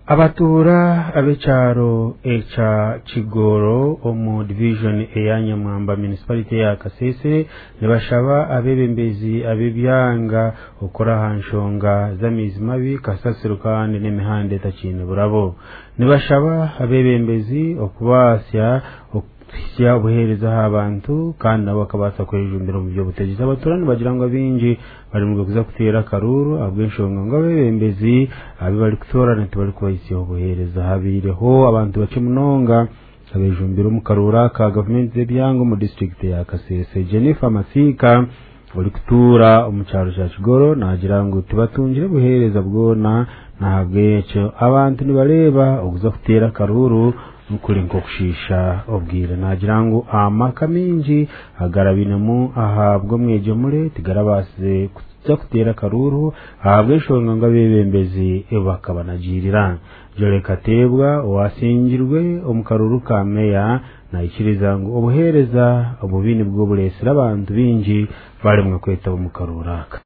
Abatura abecharo echa Kigoro omu division eyanya mwamba municipality ya Kasese nibashaba abebembezi abebyanga okora hanshonga z'amizi mabi kasasiro kandi n'emihanda etakine burabo nibashaba abebembezi okubasya okufisya obuhereza abantu kandi nabo bakabasa kwejumbira mu byo butegiza abaturani bagira ngo bingi bari mu kuza kutera karuru abwenshonga ngo abebembezi abibali kutorana tibali kubayisya obuhereza habireho abantu bace munonga abejumbira mu karura ka government z'ebyango mu district ya Kasese. Jennifer Masika uri kutura omucyaro cya Kigoro nagira ngo tibatungire buhereza bwona ntabwecho abantu nibareba okuza kutera karuru nukuri nko kushisha obwira nagira ngo amaka mingi agarabinemu ahabwo mwejo mure tigarabase kuza kutera karuru ahabwe shonga ngo abebembezi bakabanagirira jore katebwa wasingirwe omukaruru ka meya na ikiriza ngo obuhereza obubini bwo buresira abantu bingi bari mwe kweta omukaruraka.